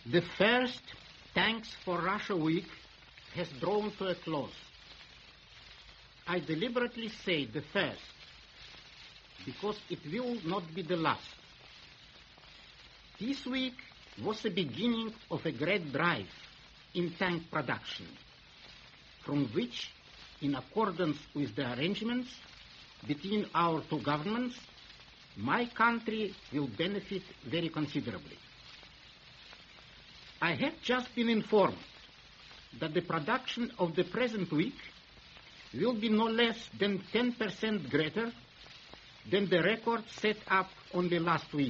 The first Tanks for Russia week has drawn to a close. I deliberately say the first, because it will not be the last. This week was the beginning of a great drive in tank production, from which, in accordance with the arrangements between our two governments, my country will benefit very considerably. I have just been informed that the production of the present week will be no less than 10% greater than the record set up only last week.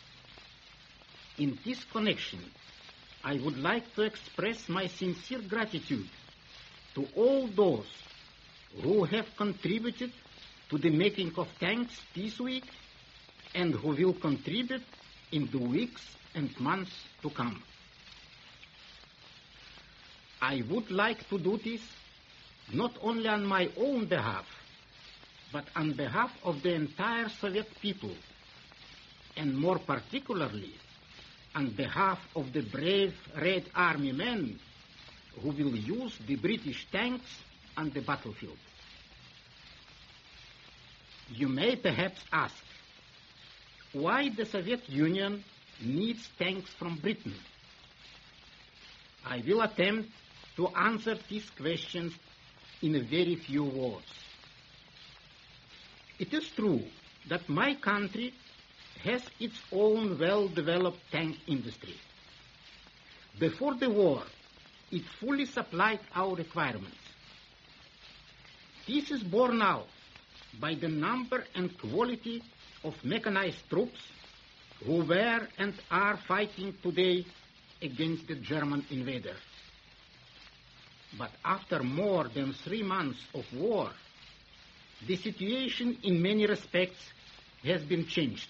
In this connection, I would like to express my sincere gratitude to all those who have contributed to the making of tanks this week and who will contribute in the weeks and months to come. I would like to do this not only on my own behalf, but on behalf of the entire Soviet people, and more particularly on behalf of the brave Red Army men who will use the British tanks on the battlefield. You may perhaps ask, why the Soviet Union needs tanks from Britain? I will attempt to answer these questions in a very few words. It is true that my country has its own well-developed tank industry. Before the war, it fully supplied our requirements. This is borne out by the number and quality of mechanized troops who were and are fighting today against the German invader. But after more than 3 months of war, the situation in many respects has been changed.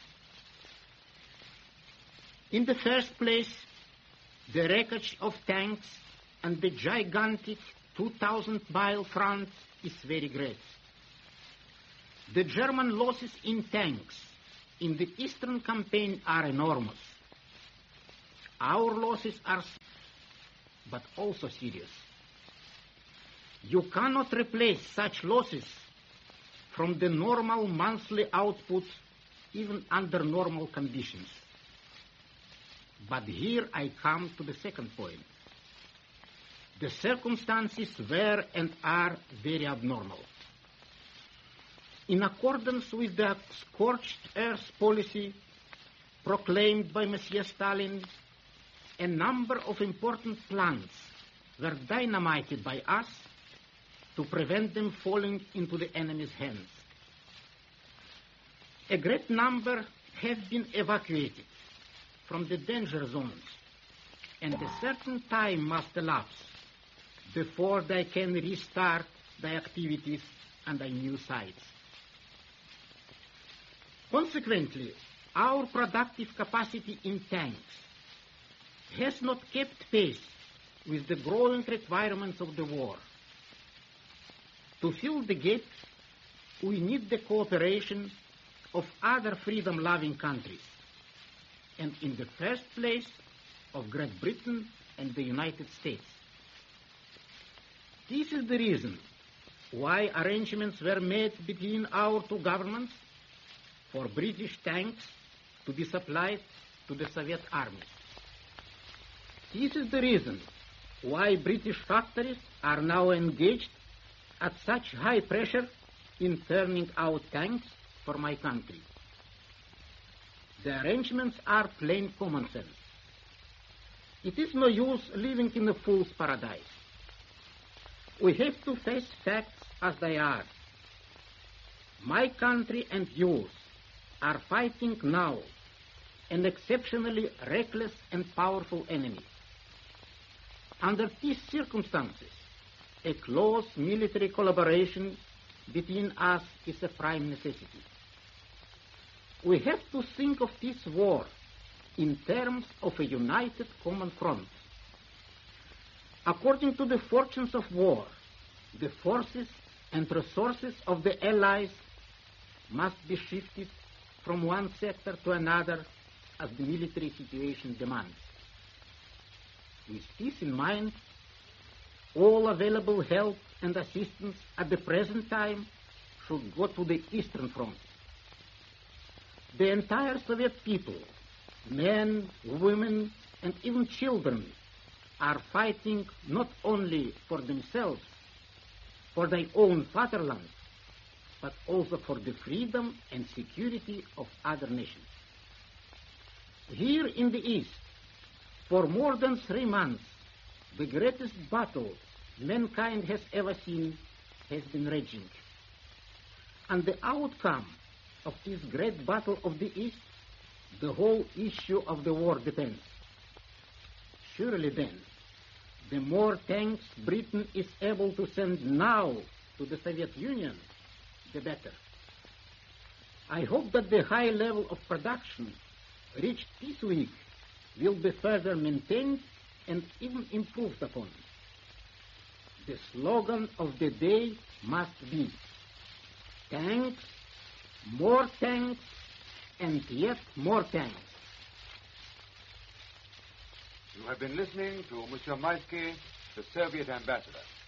In the first place, the wreckage of tanks and the gigantic 2,000-mile front is very great. The German losses in tanks in the Eastern campaign are enormous. Our losses are but also serious. You cannot replace such losses from the normal monthly output even under normal conditions. But here I come to the second point. The circumstances were and are very abnormal. In accordance with the scorched earth policy proclaimed by Monsieur Stalin, a number of important plants were dynamited by us to prevent them falling into the enemy's hands. A great number have been evacuated from the danger zones, and a certain time must elapse before they can restart their activities on the new sites. Consequently, our productive capacity in tanks has not kept pace with the growing requirements of the war. To fill the gap, we need the cooperation of other freedom-loving countries, and in the first place, of Great Britain and the United States. This is the reason why arrangements were made between our two governments for British tanks to be supplied to the Soviet Army. This is the reason why British factories are now engaged at such high pressure in turning out tanks for my country. The arrangements are plain common sense. It is no use living in a fool's paradise. We have to face facts as they are. My country and yours are fighting now an exceptionally reckless and powerful enemy. Under these circumstances, a close military collaboration between us is a prime necessity. We have to think of this war in terms of a united common front. According to the fortunes of war, the forces and resources of the Allies must be shifted from one sector to another as the military situation demands. With peace in mind, all available help and assistance at the present time should go to the Eastern Front. The entire Soviet people, men, women, and even children, are fighting not only for themselves, for their own fatherland, but also for the freedom and security of other nations. Here in the East, for more than 3 months, the greatest battle mankind has ever seen has been raging. And the outcome of this great battle of the East, the whole issue of the war depends. Surely then, the more tanks Britain is able to send now to the Soviet Union, the better. I hope that the high level of production reached this week will be further maintained and even improved upon. The slogan of the day must be tanks, and yet more tanks. You have been listening to Monsieur Maisky, the Soviet ambassador.